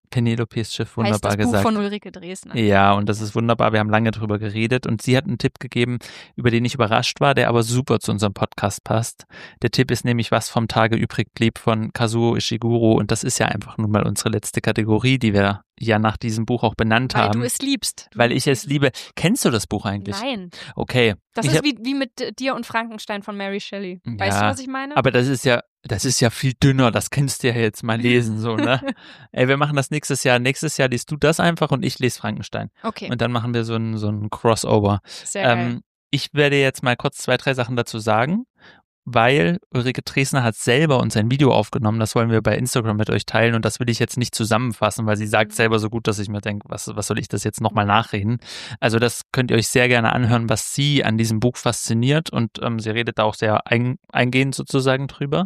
Penelopes Schiff, wunderbar heißt das gesagt. Buch von Ulrike Dresner. Ja, und das ist wunderbar. Wir haben lange drüber geredet und sie hat einen Tipp gegeben, über den ich überrascht war, der aber super zu unserem Podcast passt. Der Tipp ist nämlich Was vom Tage übrig blieb von Kazuo Ishiguro und das ist ja einfach nun mal unsere letzte Kategorie, die wir ja nach diesem Buch auch benannt Weil haben. du es liebst. Du Weil ich es liebe. Kennst du das Buch eigentlich? Nein. Okay. Das ich ist hab, wie, wie mit dir und Frankenstein von Mary Shelley. Weißt ja, du, was ich meine? Aber das ist ja, das ist ja viel dünner. Das kannst du ja jetzt mal lesen, so, ne? Ey, wir machen das nächstes Jahr. Nächstes Jahr liest du das einfach und ich lese Frankenstein. Okay. Und dann machen wir so ein, so ein Crossover. Sehr geil. Ähm, ich werde jetzt mal kurz zwei, drei Sachen dazu sagen, weil Ulrike Dresner hat selber uns ein Video aufgenommen, das wollen wir bei Instagram mit euch teilen und das will ich jetzt nicht zusammenfassen, weil sie sagt selber so gut, dass ich mir denke, was, was soll ich das jetzt nochmal nachreden? Also das könnt ihr euch sehr gerne anhören, was sie an diesem Buch fasziniert und ähm, sie redet da auch sehr ein, eingehend sozusagen drüber.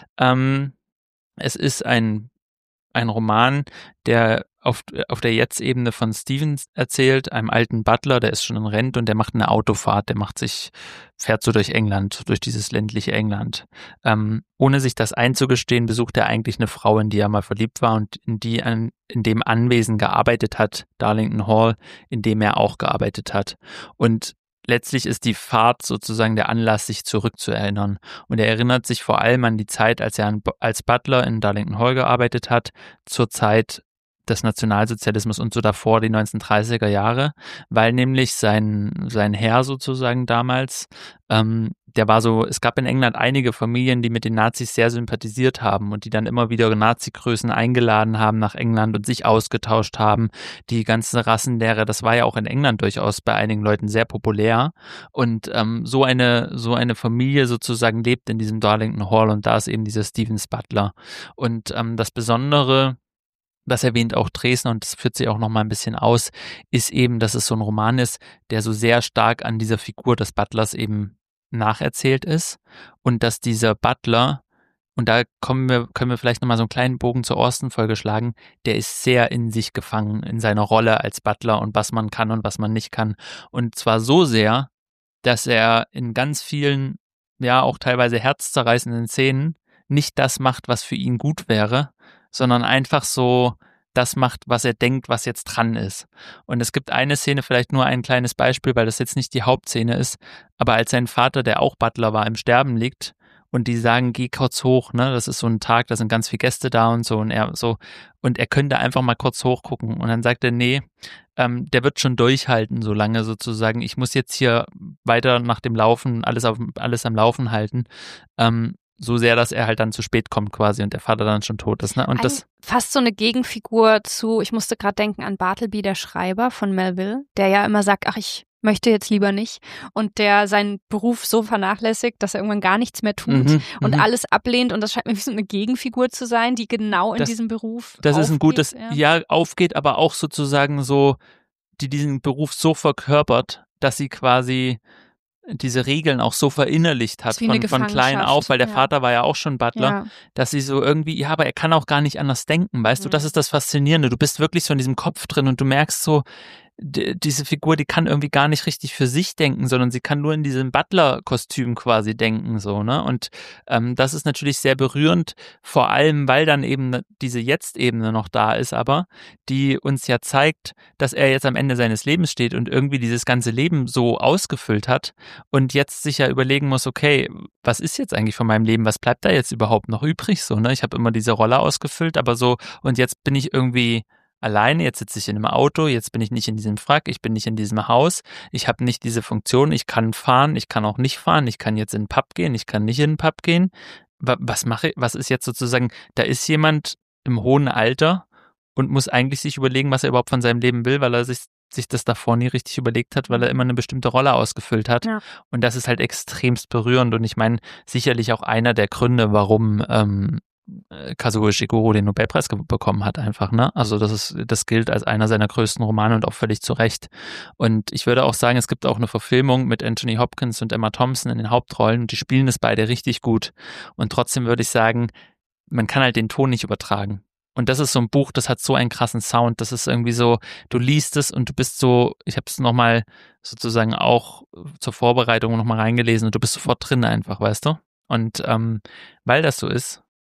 Ähm, es ist ein, ein Roman, der auf, auf der Jetzt-Ebene von Stevens erzählt, einem alten Butler, der ist schon in Rente und der macht eine Autofahrt, der macht sich, fährt so durch England, durch dieses ländliche England. Ähm, ohne sich das einzugestehen, besucht er eigentlich eine Frau, in die er mal verliebt war und in die an, in dem Anwesen gearbeitet hat, Darlington Hall, in dem er auch gearbeitet hat. Und letztlich ist die Fahrt sozusagen der Anlass, sich zurückzuerinnern. Und er erinnert sich vor allem an die Zeit, als er als Butler in Darlington Hall gearbeitet hat, zur Zeit des Nationalsozialismus und so davor, die neunzehnhundertdreißiger Jahre, weil nämlich sein, sein Herr sozusagen damals, ähm, der war so, es gab in England einige Familien, die mit den Nazis sehr sympathisiert haben und die dann immer wieder Nazi-Größen eingeladen haben nach England und sich ausgetauscht haben. Die ganze Rassenlehre, das war ja auch in England durchaus bei einigen Leuten sehr populär und ähm, so eine, so eine Familie sozusagen lebt in diesem Darlington Hall und da ist eben dieser Stevens Butler. Und ähm, das Besondere, das erwähnt auch Dresner und das führt sich auch noch mal ein bisschen aus, ist eben, dass es so ein Roman ist, der so sehr stark an dieser Figur des Butlers eben nacherzählt ist und dass dieser Butler, und da kommen wir, können wir vielleicht noch mal so einen kleinen Bogen zur Austen-Folge schlagen, der ist sehr in sich gefangen, in seiner Rolle als Butler und was man kann und was man nicht kann. Und zwar so sehr, dass er in ganz vielen, ja auch teilweise herzzerreißenden Szenen nicht das macht, was für ihn gut wäre, sondern einfach so das macht, was er denkt, was jetzt dran ist. Und es gibt eine Szene, vielleicht nur ein kleines Beispiel, weil das jetzt nicht die Hauptszene ist, aber als sein Vater, der auch Butler war, im Sterben liegt und die sagen, geh kurz hoch, ne, das ist so ein Tag, da sind ganz viele Gäste da und so und er so, und er könnte einfach mal kurz hochgucken und dann sagt er, nee, ähm, der wird schon durchhalten, so lange sozusagen, ich muss jetzt hier weiter nach dem Laufen, alles auf, alles am Laufen halten, ähm, so sehr, dass er halt dann zu spät kommt quasi und der Vater dann schon tot ist. Ne? Und Ein, das fast so eine Gegenfigur zu, ich musste gerade denken an Bartleby, der Schreiber von Melville, der ja immer sagt, ach, ich möchte jetzt lieber nicht und der seinen Beruf so vernachlässigt, dass er irgendwann gar nichts mehr tut mhm, und mhm. alles ablehnt und das scheint mir wie so eine Gegenfigur zu sein, die genau in das, diesem Beruf Das aufgeht, ist ein gutes, ja. ja, aufgeht, aber auch sozusagen so, die diesen Beruf so verkörpert, dass sie quasi diese Regeln auch so verinnerlicht hat von, von klein auf, weil der ja. Vater war ja auch schon Butler, ja. dass sie so irgendwie, ja, aber er kann auch gar nicht anders denken, weißt mhm. du, das ist das Faszinierende, du bist wirklich so in diesem Kopf drin und du merkst so, d- diese Figur, die kann irgendwie gar nicht richtig für sich denken, sondern sie kann nur in diesem Butler-Kostüm quasi denken, so, ne, und ähm, das ist natürlich sehr berührend, vor allem, weil dann eben diese Jetzt-Ebene noch da ist, aber die uns ja zeigt, dass er jetzt am Ende seines Lebens steht und irgendwie dieses ganze Leben so ausgefüllt hat und jetzt sich ja überlegen muss, okay, was ist jetzt eigentlich von meinem Leben, was bleibt da jetzt überhaupt noch übrig, so, ne, ich habe immer diese Rolle ausgefüllt, aber so, und jetzt bin ich irgendwie alleine, jetzt sitze ich in einem Auto, jetzt bin ich nicht in diesem Frack, ich bin nicht in diesem Haus, ich habe nicht diese Funktion, ich kann fahren, ich kann auch nicht fahren, ich kann jetzt in den Pub gehen, ich kann nicht in den Pub gehen. Was mache ich, was ist jetzt sozusagen, da ist jemand im hohen Alter und muss eigentlich sich überlegen, was er überhaupt von seinem Leben will, weil er sich, sich das davor nie richtig überlegt hat, weil er immer eine bestimmte Rolle ausgefüllt hat. Ja. Und das ist halt extremst berührend und ich meine, sicherlich auch einer der Gründe, warum ähm, Kazuo Ishiguro den Nobelpreis bekommen hat einfach, ne? Also das ist, das gilt als einer seiner größten Romane und auch völlig zu Recht. Und ich würde auch sagen, es gibt auch eine Verfilmung mit Anthony Hopkins und Emma Thompson in den Hauptrollen und die spielen es beide richtig gut. Und trotzdem würde ich sagen, man kann halt den Ton nicht übertragen. Und das ist so ein Buch, das hat so einen krassen Sound, das ist irgendwie so, du liest es und du bist so, ich habe es nochmal sozusagen auch zur Vorbereitung nochmal reingelesen und du bist sofort drin einfach, weißt du? Und ähm, weil das so ist,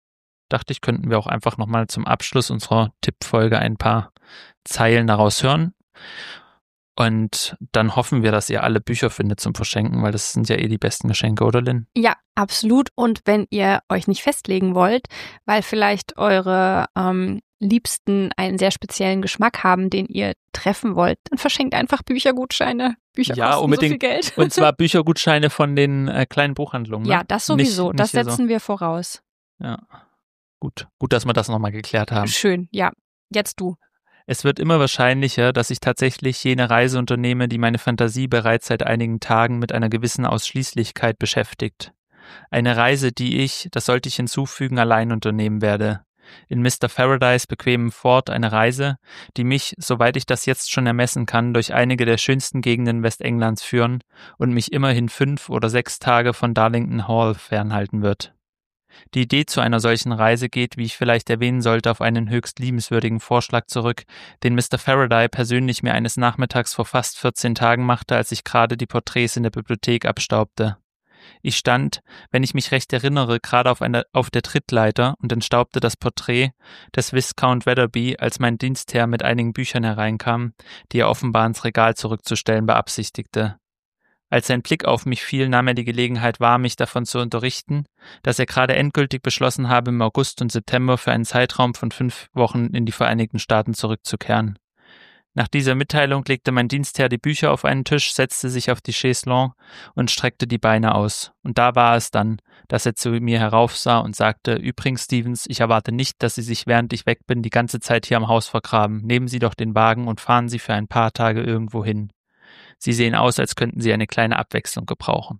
dachte ich, könnten wir auch einfach nochmal zum Abschluss unserer Tippfolge ein paar Zeilen daraus hören. Und dann hoffen wir, dass ihr alle Bücher findet zum Verschenken, weil das sind ja eh die besten Geschenke, oder Lynn? Ja, absolut. Und wenn ihr euch nicht festlegen wollt, weil vielleicht eure ähm, Liebsten einen sehr speziellen Geschmack haben, den ihr treffen wollt, dann verschenkt einfach Büchergutscheine. Bücher ja, kosten unbedingt. so viel Geld. Und zwar Büchergutscheine von den äh, kleinen Buchhandlungen. Ne? Ja, das sowieso. Nicht, das nicht setzen so. wir voraus. Ja, gut. Gut, dass wir das nochmal geklärt haben. Schön, ja. Jetzt du. Es wird immer wahrscheinlicher, dass ich tatsächlich jene Reise unternehme, die meine Fantasie bereits seit einigen Tagen mit einer gewissen Ausschließlichkeit beschäftigt. Eine Reise, die ich, das sollte ich hinzufügen, allein unternehmen werde. In Mister Faraday's bequemem Ford eine Reise, die mich, soweit ich das jetzt schon ermessen kann, durch einige der schönsten Gegenden Westenglands führen und mich immerhin fünf oder sechs Tage von Darlington Hall fernhalten wird. Die Idee zu einer solchen Reise geht, wie ich vielleicht erwähnen sollte, auf einen höchst liebenswürdigen Vorschlag zurück, den Mister Faraday persönlich mir eines Nachmittags vor fast vierzehn Tagen machte, als ich gerade die Porträts in der Bibliothek abstaubte. Ich stand, wenn ich mich recht erinnere, gerade auf, einer, auf der Trittleiter und entstaubte das Porträt des Viscount Weatherby, als mein Dienstherr mit einigen Büchern hereinkam, die er offenbar ins Regal zurückzustellen beabsichtigte. Als sein Blick auf mich fiel, nahm er die Gelegenheit wahr, mich davon zu unterrichten, dass er gerade endgültig beschlossen habe, im August und September für einen Zeitraum von fünf Wochen in die Vereinigten Staaten zurückzukehren. Nach dieser Mitteilung legte mein Dienstherr die Bücher auf einen Tisch, setzte sich auf die Chaiselongue und streckte die Beine aus. Und da war es dann, dass er zu mir heraufsah und sagte, übrigens, Stevens, ich erwarte nicht, dass Sie sich, während ich weg bin, die ganze Zeit hier am Haus vergraben. Nehmen Sie doch den Wagen und fahren Sie für ein paar Tage irgendwo hin. Sie sehen aus, als könnten Sie eine kleine Abwechslung gebrauchen.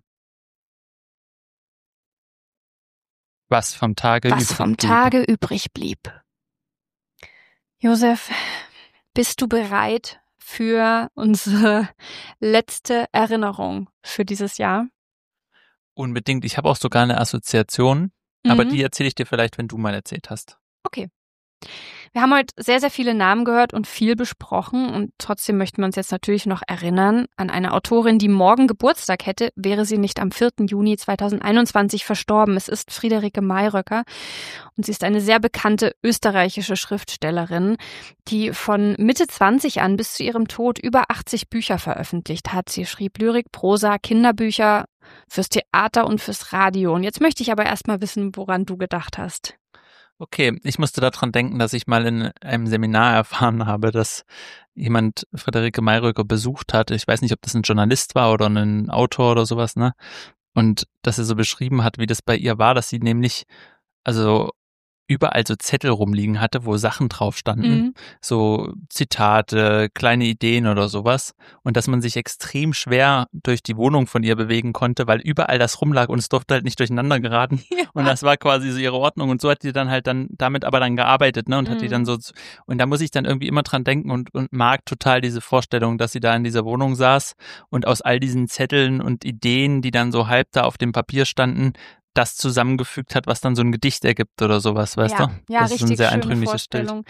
Was vom Tage Was übrig vom blieb. Tage übrig blieb. Josef, bist du bereit für unsere letzte Erinnerung für dieses Jahr? Unbedingt. Ich habe auch sogar eine Assoziation, aber Mhm. die erzähle ich dir vielleicht, wenn du mal erzählt hast. Okay. Wir haben heute sehr, sehr viele Namen gehört und viel besprochen und trotzdem möchten wir uns jetzt natürlich noch erinnern an eine Autorin, die morgen Geburtstag hätte, wäre sie nicht am vierten Juni zweitausendeinundzwanzig verstorben. Es ist Friederike Mayröcker und sie ist eine sehr bekannte österreichische Schriftstellerin, die von Mitte zwanzig an bis zu ihrem Tod über achtzig Bücher veröffentlicht hat. Sie schrieb Lyrik, Prosa, Kinderbücher fürs Theater und fürs Radio. Und jetzt möchte ich aber erstmal wissen, woran du gedacht hast. Okay, ich musste daran denken, dass ich mal in einem Seminar erfahren habe, dass jemand Friederike Mayröcker besucht hat. Ich weiß nicht, ob das ein Journalist war oder ein Autor oder sowas, ne? Und dass er so beschrieben hat, wie das bei ihr war, dass sie nämlich, also überall so Zettel rumliegen hatte, wo Sachen drauf standen, Mhm. so Zitate, kleine Ideen oder sowas, und dass man sich extrem schwer durch die Wohnung von ihr bewegen konnte, weil überall das rumlag und es durfte halt nicht durcheinander geraten. Ja. Und das war quasi so ihre Ordnung und so hat die dann halt dann damit aber dann gearbeitet, ne, und hat die Mhm. dann so, und da muss ich dann irgendwie immer dran denken und, und mag total diese Vorstellung, dass sie da in dieser Wohnung saß und aus all diesen Zetteln und Ideen, die dann so halb da auf dem Papier standen, das zusammengefügt hat, was dann so ein Gedicht ergibt oder sowas, weißt ja, du? Ja, das richtig ist ein sehr schöne eindrückliches Bild. Vorstellung.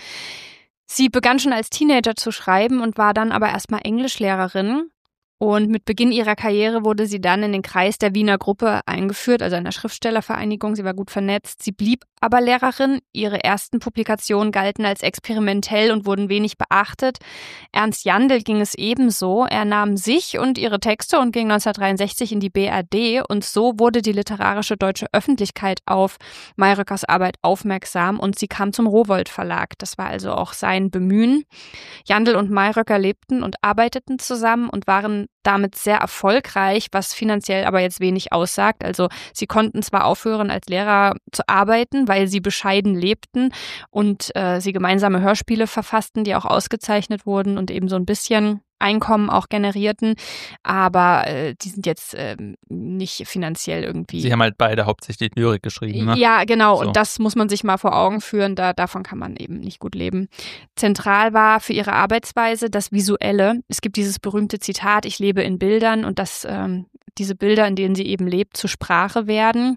Sie begann schon als Teenager zu schreiben und war dann aber erstmal Englischlehrerin. Und mit Beginn ihrer Karriere wurde sie dann in den Kreis der Wiener Gruppe eingeführt, also einer Schriftstellervereinigung. Sie war gut vernetzt. Sie blieb aber Lehrerin. Ihre ersten Publikationen galten als experimentell und wurden wenig beachtet. Ernst Jandl ging es ebenso. Er nahm sich und ihre Texte und ging neunzehnhundertdreiundsechzig in die B R D. Und so wurde die literarische deutsche Öffentlichkeit auf Mayröckers Arbeit aufmerksam und sie kam zum Rowohlt Verlag. Das war also auch sein Bemühen. Jandl und Mayröcker lebten und arbeiteten zusammen und waren damit sehr erfolgreich, was finanziell aber jetzt wenig aussagt. Also sie konnten zwar aufhören, als Lehrer zu arbeiten, weil sie bescheiden lebten und äh, sie gemeinsame Hörspiele verfassten, die auch ausgezeichnet wurden und eben so ein bisschen Einkommen auch generierten, aber äh, die sind jetzt äh, nicht finanziell irgendwie. Sie haben halt beide hauptsächlich Lyrik geschrieben, ne? Ja, genau. So. Und das muss man sich mal vor Augen führen. Da, davon kann man eben nicht gut leben. Zentral war für ihre Arbeitsweise das Visuelle. Es gibt dieses berühmte Zitat, ich lebe in Bildern, und dass ähm, diese Bilder, in denen sie eben lebt, zur Sprache werden.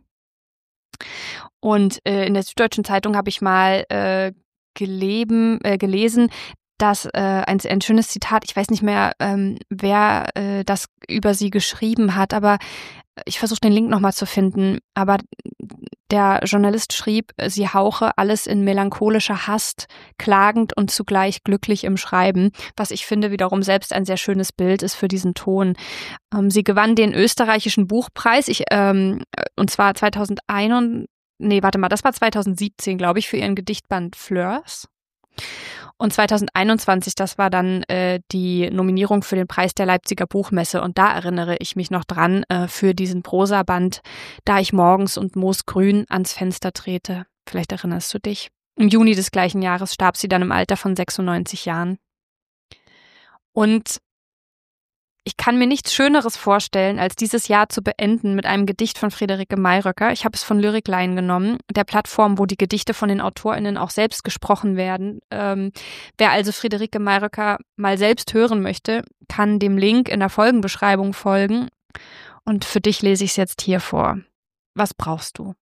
Und äh, in der Süddeutschen Zeitung habe ich mal äh, geleben, äh, gelesen, dass äh, ein, ein schönes Zitat, ich weiß nicht mehr, ähm, wer äh, das über sie geschrieben hat, aber ich versuche den Link nochmal zu finden, aber Der Journalist schrieb, sie hauche alles in melancholischer Hast, klagend und zugleich glücklich im Schreiben, was ich finde wiederum selbst ein sehr schönes Bild ist für diesen Ton. Ähm, sie gewann den österreichischen Buchpreis, ich, ähm, und zwar zweitausendeins, nee, warte mal, das war zweitausendsiebzehn, glaube ich, für ihren Gedichtband Fleurs. Und zweitausendeinundzwanzig, das war dann äh, die Nominierung für den Preis der Leipziger Buchmesse. Und da erinnere ich mich noch dran äh, für diesen Prosaband, da ich morgens und moosgrün ans Fenster trete. Vielleicht erinnerst du dich. Im Juni des gleichen Jahres starb sie dann im Alter von sechsundneunzig Jahren. Und ich kann mir nichts Schöneres vorstellen, als dieses Jahr zu beenden mit einem Gedicht von Friederike Mayröcker. Ich habe es von Lyricline genommen, der Plattform, wo die Gedichte von den AutorInnen auch selbst gesprochen werden. Ähm, wer also Friederike Mayröcker mal selbst hören möchte, kann dem Link in der Folgenbeschreibung folgen. Und für dich lese ich es jetzt hier vor. Was brauchst du?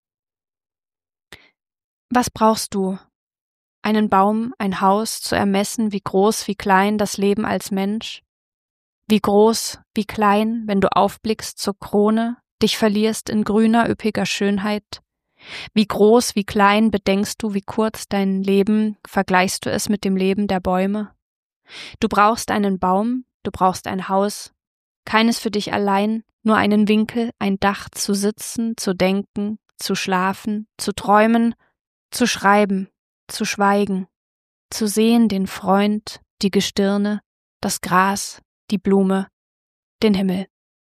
Was brauchst du? Einen Baum, ein Haus, zu ermessen, wie groß, wie klein das Leben als Mensch? Wie groß, wie klein, wenn du aufblickst zur Krone, dich verlierst in grüner, üppiger Schönheit? Wie groß, wie klein bedenkst du, wie kurz dein Leben, vergleichst du es mit dem Leben der Bäume? Du brauchst einen Baum, du brauchst ein Haus, keines für dich allein, nur einen Winkel, ein Dach, zu sitzen, zu denken, zu schlafen, zu träumen, zu schreiben, zu schweigen, zu sehen den Freund, die Gestirne, das Gras, die Blume, den Himmel.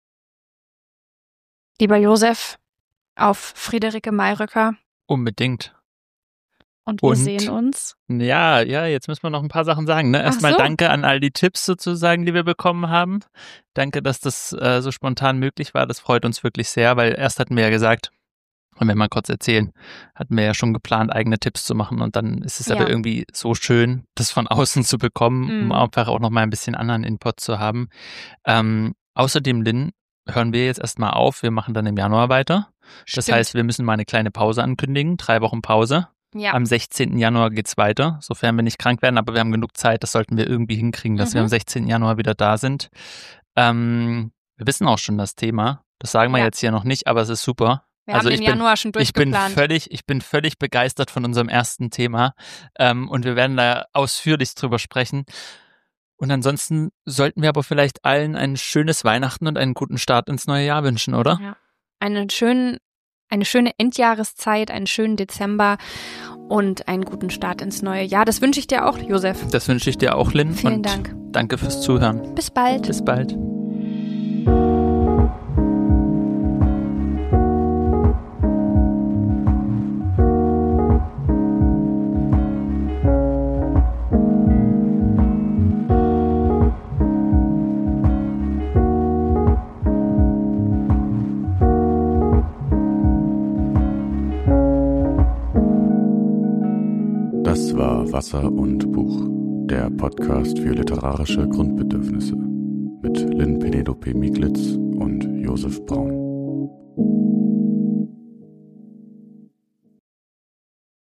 Lieber Josef, auf Friederike Mayröcker. Unbedingt. Und wir Und, sehen uns. Ja, ja, jetzt müssen wir noch ein paar Sachen sagen. Ne? Erstmal so. Danke an all die Tipps sozusagen, die wir bekommen haben. Danke, dass das äh, so spontan möglich war. Das freut uns wirklich sehr, weil erst hatten wir ja gesagt, wollen wir mal kurz erzählen, hatten wir ja schon geplant, eigene Tipps zu machen und dann ist es ja. aber irgendwie so schön, das von außen zu bekommen, mhm. um einfach auch noch mal ein bisschen anderen Input zu haben. Ähm, außerdem, Lynn, hören wir jetzt erstmal auf, wir machen dann im Januar weiter. Das Stimmt. heißt, wir müssen mal eine kleine Pause ankündigen, drei Wochen Pause. Ja. Am sechzehnten Januar geht's weiter, sofern wir nicht krank werden, aber wir haben genug Zeit, das sollten wir irgendwie hinkriegen, dass mhm. wir am sechzehnten Januar wieder da sind. Ähm, wir wissen auch schon das Thema, das sagen wir ja. jetzt hier noch nicht, aber es ist super. Wir also haben ich den bin, Januar schon durchgeplant. Ich bin völlig, ich bin völlig begeistert von unserem ersten Thema ähm, und wir werden da ausführlich drüber sprechen. Und ansonsten sollten wir aber vielleicht allen ein schönes Weihnachten und einen guten Start ins neue Jahr wünschen, oder? Ja. Einen schönen, eine schöne Endjahreszeit, einen schönen Dezember und einen guten Start ins neue Jahr. Das wünsche ich dir auch, Josef. Das wünsche ich dir auch, Lynn. Vielen und Dank. Danke fürs Zuhören. Bis bald. Bis bald. Das war Wasser und Buch, der Podcast für literarische Grundbedürfnisse mit Lynn Penelope Mieglitz und Josef Braun.